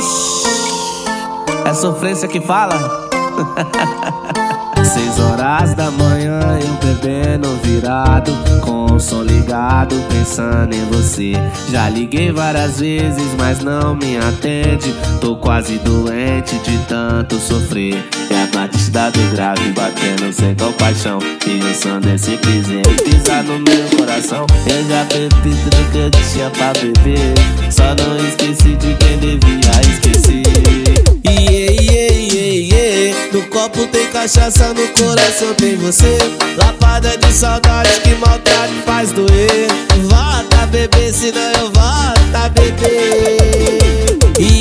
É sofrência que fala. 6 horas da manhã, eu bebendo virado, com o som ligado, pensando em você. Já liguei várias vezes, mas não me atende. Tô quase doente de tanto sofrer. É a batida do grave batendo sem compaixão, e o som desse piseiro pisar no meu coração. Eu já bebi tudo que eu tinha pra beber, só não esqueci de quem devia esquecer. No copo tem cachaça, no coração tem você. Lapada de saudade que maltrata e faz doer. Volta beber, senão eu volto a beber.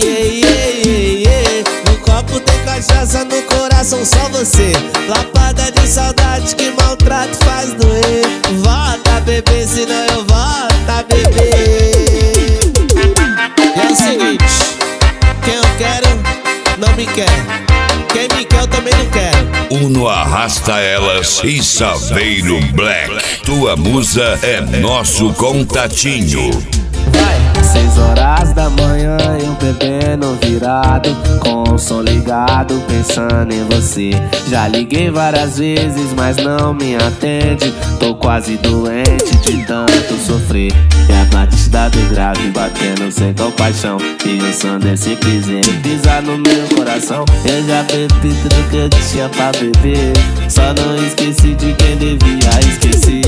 No copo tem cachaça, no coração só você. Lapada de saudade que maltrata e faz doer. Volta beber, senão eu volto a beber. E é o seguinte, quem eu quero não me quer, quem me quer eu também não quero. Uno Arrasta Elas e Saveiro Black. Tua musa é nosso contatinho. Vai. 6 horas da manhã, eu bebendo virado, com o som ligado, pensando em você. Já liguei várias vezes, mas não me atende. Tô quase doente de tanto sofrer. É a batida do grave batendo sem compaixão, e o som desse piseiro pisar no meu coração. Eu já bebi tudo que eu tinha pra beber, só não esqueci de quem devia esquecer.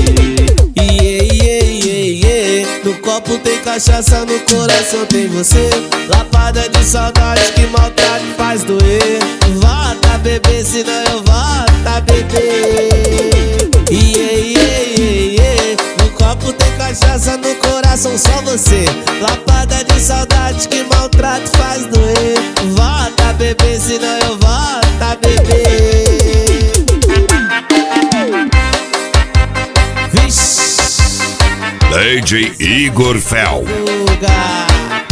No copo tem cachaça, no coração tem você. Lapada de saudade que maltrata e faz doer. Volta beber, senão eu volto a beber. No copo tem cachaça, no coração só você. Lapada de saudade que maltrata e faz doer. Volta beber, senão eu volto a beber. Vixe. DJ Igor Fel.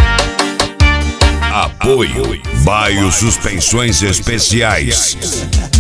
Apoio Baio Suspensões Especiais.